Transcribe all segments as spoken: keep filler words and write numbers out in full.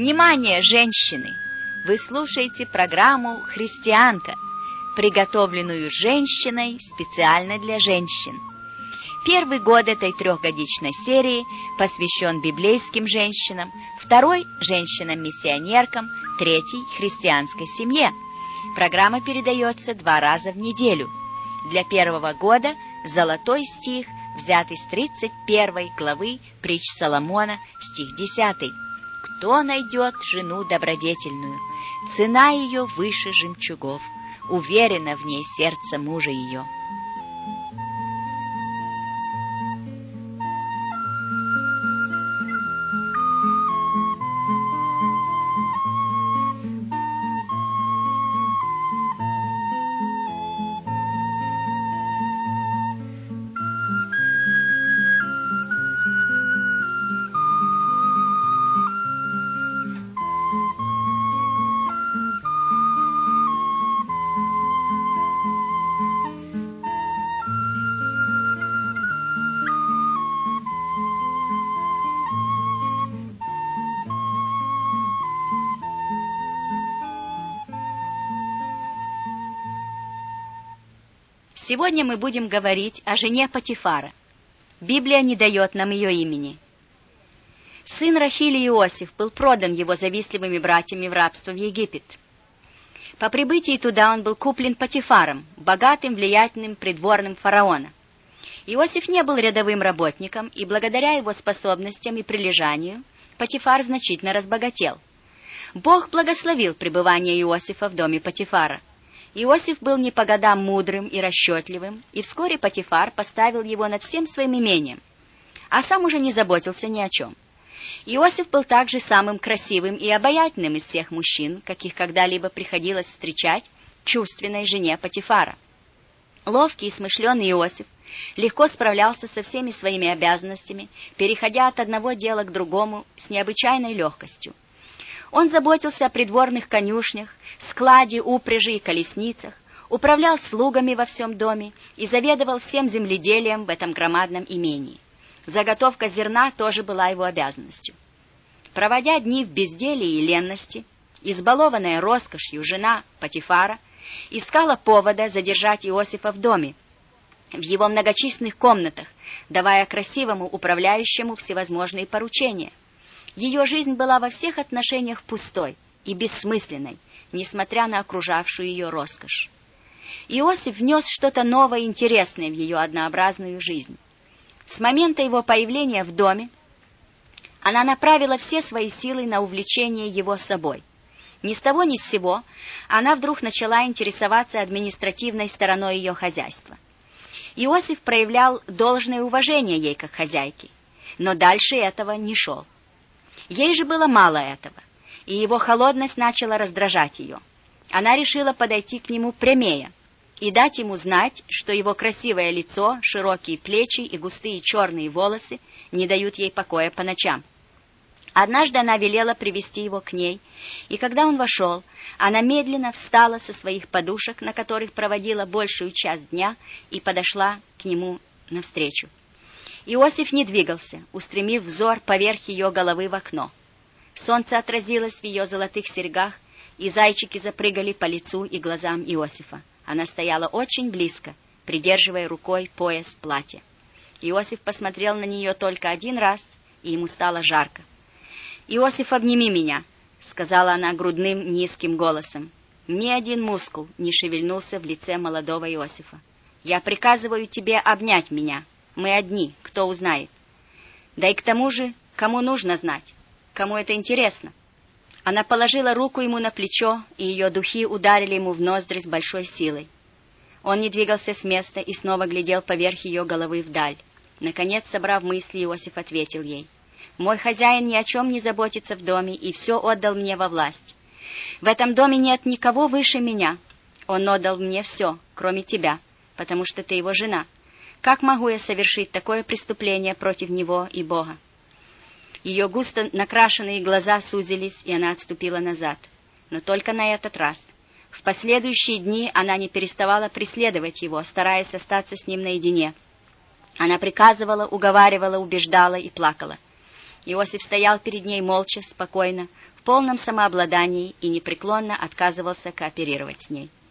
Внимание, женщины! Вы слушаете программу «Христианка», приготовленную женщиной специально для женщин. Первый год этой трехгодичной серии посвящен библейским женщинам, второй – женщинам-миссионеркам, третий – христианской семье. Программа передается два раза в неделю. Для первого года золотой стих, взятый с тридцать первой главы притч Соломона, стих десятый. «Кто найдет жену добродетельную? Цена ее выше жемчугов, уверено в ней сердце мужа ее». Сегодня мы будем говорить о жене Потифара. Библия не дает нам ее имени. Сын Рахили Иосиф был продан его завистливыми братьями в рабство в Египет. По прибытии туда он был куплен Потифаром, богатым, влиятельным придворным фараона. Иосиф не был рядовым работником, и благодаря его способностям и прилежанию Потифар значительно разбогател. Бог благословил пребывание Иосифа в доме Потифара. Иосиф был не по годам мудрым и расчетливым, и вскоре Потифар поставил его над всем своим имением, а сам уже не заботился ни о чем. Иосиф был также самым красивым и обаятельным из всех мужчин, каких когда-либо приходилось встречать чувственной жене Потифара. Ловкий и смышленый Иосиф легко справлялся со всеми своими обязанностями, переходя от одного дела к другому с необычайной легкостью. Он заботился о придворных конюшнях, складе, упряжи и колесницах, управлял слугами во всем доме и заведовал всем земледелием в этом громадном имении. Заготовка зерна тоже была его обязанностью. Проводя дни в безделии и ленности, избалованная роскошью жена Потифара искала повода задержать Иосифа в доме, в его многочисленных комнатах, давая красивому управляющему всевозможные поручения. Ее жизнь была во всех отношениях пустой и бессмысленной, несмотря на окружавшую ее роскошь. Иосиф внес что-то новое и интересное в ее однообразную жизнь. С момента его появления в доме она направила все свои силы на увлечение его собой. Ни с того ни с сего она вдруг начала интересоваться административной стороной ее хозяйства. Иосиф проявлял должное уважение ей как хозяйке, но дальше этого не шел. Ей же было мало этого, и его холодность начала раздражать ее. Она решила подойти к нему прямее и дать ему знать, что его красивое лицо, широкие плечи и густые черные волосы не дают ей покоя по ночам. Однажды она велела привести его к ней, и когда он вошел, она медленно встала со своих подушек, на которых проводила большую часть дня, и подошла к нему навстречу. Иосиф не двигался, устремив взор поверх ее головы в окно. Солнце отразилось в ее золотых серьгах, и зайчики запрыгали по лицу и глазам Иосифа. Она стояла очень близко, придерживая рукой пояс платья. Иосиф посмотрел на нее только один раз, и ему стало жарко. «Иосиф, обними меня», — сказала она грудным низким голосом. Ни один мускул не шевельнулся в лице молодого Иосифа. «Я приказываю тебе обнять меня. Мы одни, кто узнает. Да и к тому же, кому нужно знать, кому это интересно». Она положила руку ему на плечо, и ее духи ударили ему в ноздри с большой силой. Он не двигался с места и снова глядел поверх ее головы вдаль. Наконец, собрав мысли, Иосиф ответил ей: «Мой хозяин ни о чем не заботится в доме и все отдал мне во власть. В этом доме нет никого выше меня. Он отдал мне все, кроме тебя, потому что ты его жена. Как могу я совершить такое преступление против него и Бога?» Ее густо накрашенные глаза сузились, и она отступила назад. Но только на этот раз. В последующие дни она не переставала преследовать его, стараясь остаться с ним наедине. Она приказывала, уговаривала, убеждала и плакала. Иосиф стоял перед ней молча, спокойно, в полном самообладании и непреклонно отказывался кооперировать с ней.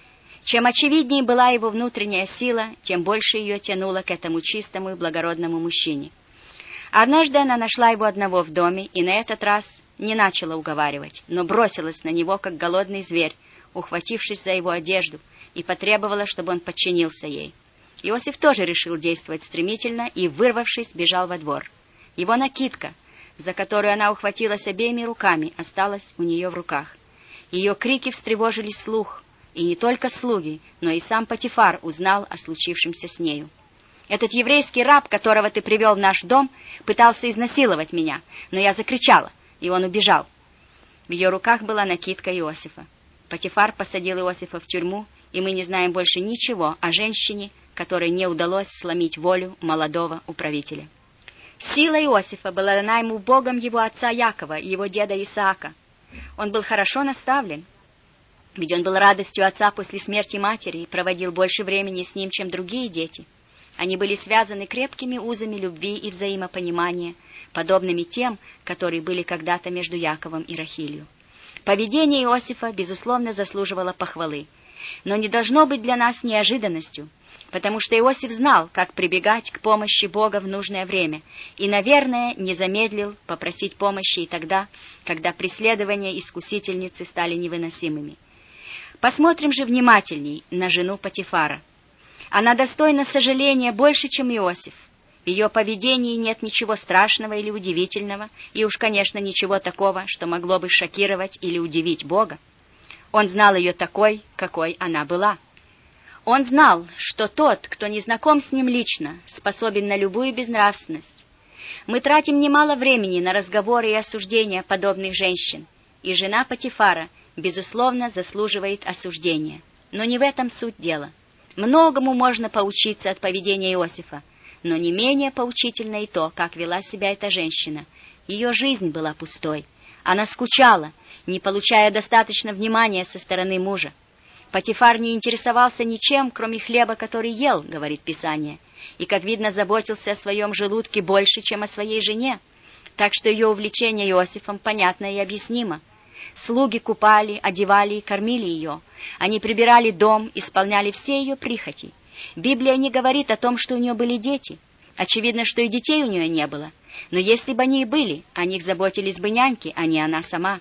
Чем очевиднее была его внутренняя сила, тем больше ее тянуло к этому чистому и благородному мужчине. Однажды она нашла его одного в доме и на этот раз не начала уговаривать, но бросилась на него, как голодный зверь, ухватившись за его одежду, и потребовала, чтобы он подчинился ей. Иосиф тоже решил действовать стремительно и, вырвавшись, бежал во двор. Его накидка, за которую она ухватилась обеими руками, осталась у нее в руках. Ее крики встревожили слух, и не только слуги, но и сам Потифар узнал о случившемся с нею. «Этот еврейский раб, которого ты привел в наш дом, пытался изнасиловать меня, но я закричала, и он убежал». В ее руках была накидка Иосифа. Потифар посадил Иосифа в тюрьму, и мы не знаем больше ничего о женщине, которой не удалось сломить волю молодого управителя. Сила Иосифа была дана ему Богом его отца Якова и его деда Исаака. Он был хорошо наставлен, ведь он был радостью отца после смерти матери и проводил больше времени с ним, чем другие дети. Они были связаны крепкими узами любви и взаимопонимания, подобными тем, которые были когда-то между Яковом и Рахилью. Поведение Иосифа, безусловно, заслуживало похвалы, но не должно быть для нас неожиданностью, потому что Иосиф знал, как прибегать к помощи Бога в нужное время, и, наверное, не замедлил попросить помощи и тогда, когда преследования искусительницы стали невыносимыми. Посмотрим же внимательней на жену Потифара. Она достойна сожаления больше, чем Иосиф. В ее поведении нет ничего страшного или удивительного, и уж, конечно, ничего такого, что могло бы шокировать или удивить Бога. Он знал ее такой, какой она была. Он знал, что тот, кто не знаком с ним лично, способен на любую безнравственность. Мы тратим немало времени на разговоры и осуждения подобных женщин, и жена Потифара, безусловно, заслуживает осуждения. Но не в этом суть дела. Многому можно поучиться от поведения Иосифа, но не менее поучительно и то, как вела себя эта женщина. Ее жизнь была пустой. Она скучала, не получая достаточно внимания со стороны мужа. Потифар не интересовался ничем, кроме хлеба, который ел, говорит Писание, и, как видно, заботился о своем желудке больше, чем о своей жене. Так что ее увлечение Иосифом понятно и объяснимо. Слуги купали, одевали и кормили ее. Они прибирали дом, исполняли все ее прихоти. Библия не говорит о том, что у нее были дети. Очевидно, что и детей у нее не было. Но если бы они и были, о них заботились бы няньки, а не она сама.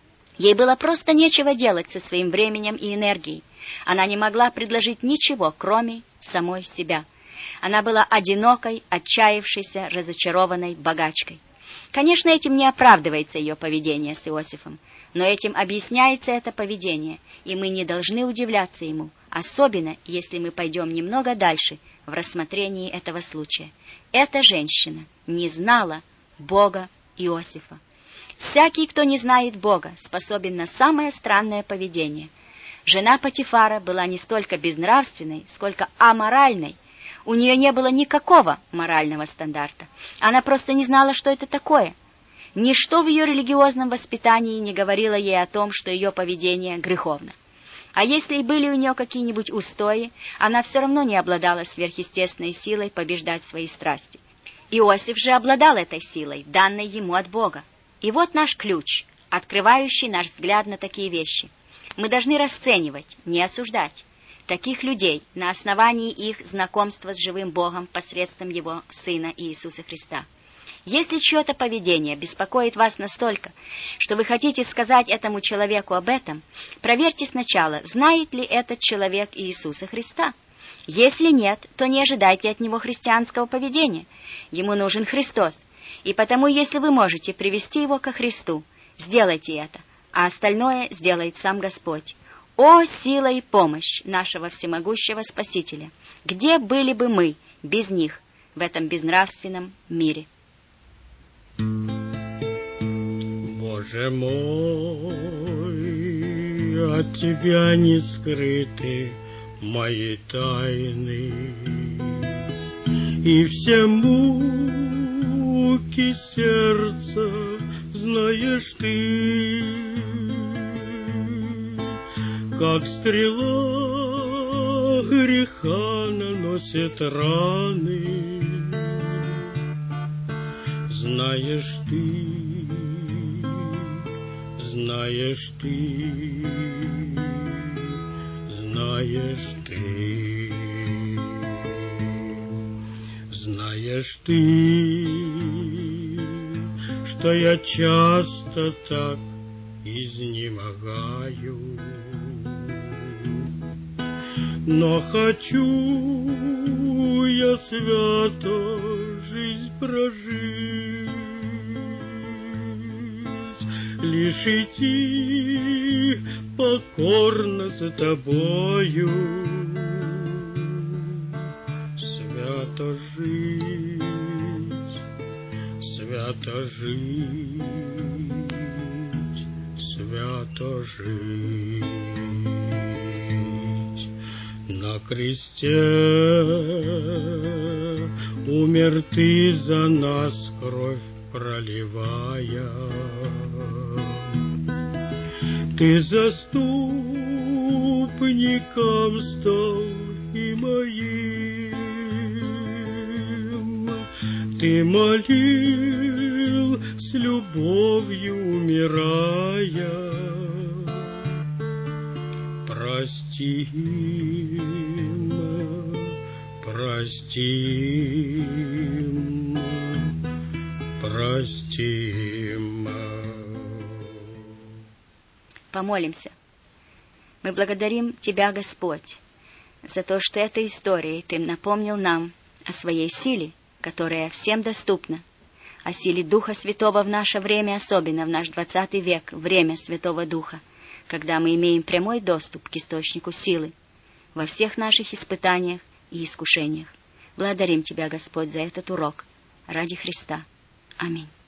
Ей было просто нечего делать со своим временем и энергией. Она не могла предложить ничего, кроме самой себя. Она была одинокой, отчаявшейся, разочарованной богачкой. Конечно, этим не оправдывается ее поведение с Иосифом, но этим объясняется это поведение, и мы не должны удивляться ему, особенно если мы пойдем немного дальше в рассмотрении этого случая. Эта женщина не знала Бога Иосифа. Всякий, кто не знает Бога, способен на самое странное поведение. Жена Потифара была не столько безнравственной, сколько аморальной. У нее не было никакого морального стандарта. Она просто не знала, что это такое. Ничто в ее религиозном воспитании не говорило ей о том, что ее поведение греховно. А если и были у нее какие-нибудь устои, она все равно не обладала сверхъестественной силой побеждать свои страсти. Иосиф же обладал этой силой, данной ему от Бога. И вот наш ключ, открывающий наш взгляд на такие вещи. Мы должны расценивать, не осуждать, таких людей на основании их знакомства с живым Богом посредством Его Сына Иисуса Христа. Если чье-то поведение беспокоит вас настолько, что вы хотите сказать этому человеку об этом, проверьте сначала, знает ли этот человек Иисуса Христа. Если нет, то не ожидайте от него христианского поведения. Ему нужен Христос. И потому, если вы можете привести его ко Христу, сделайте это, а остальное сделает сам Господь. О, сила и помощь нашего всемогущего Спасителя! Где были бы мы без них в этом безнравственном мире? Боже мой, от Тебя не скрыты мои тайны, и все муки сердца знаешь Ты, как стрела греха наносит раны, знаешь Ты, знаешь ты, знаешь ты, знаешь ты, что я часто так изнемогаю, но хочу я свято жизнь прожить, лишь идти покорно за тобою, свято жить, свято жить, свято жить. На кресте умер ты за нас, кровь проливая. Ты заступником стал и моим. Ты молил с любовью умирая. Прости, прости, прости. Помолимся. Мы благодарим Тебя, Господь, за то, что этой историей Ты напомнил нам о своей силе, которая всем доступна, о силе Духа Святого в наше время, особенно в наш двадцатый век, время Святого Духа, когда мы имеем прямой доступ к источнику силы во всех наших испытаниях и искушениях. Благодарим Тебя, Господь, за этот урок ради Христа. Аминь.